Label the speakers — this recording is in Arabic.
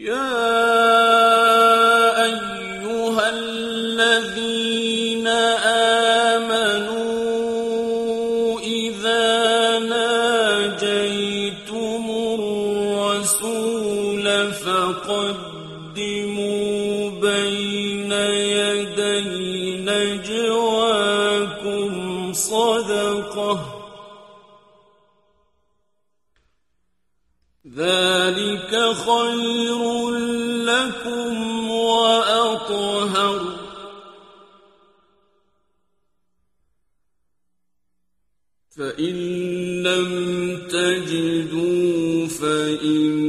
Speaker 1: يَا أَيُّهَا الَّذِينَ آمَنُوا إِذَا نَاجَيْتُمُ الرَّسُولَ فَقَدِّمُوا بَيْنَ يَدَيْ نَجْوَاكُمْ صَدَقَةً ۚ ذَلِكَ خَيْرٌ لَّكُمْ وَأَطْهَرُ ۚ فَإِن لَّمْ تَجِدُوا فَإِنَّ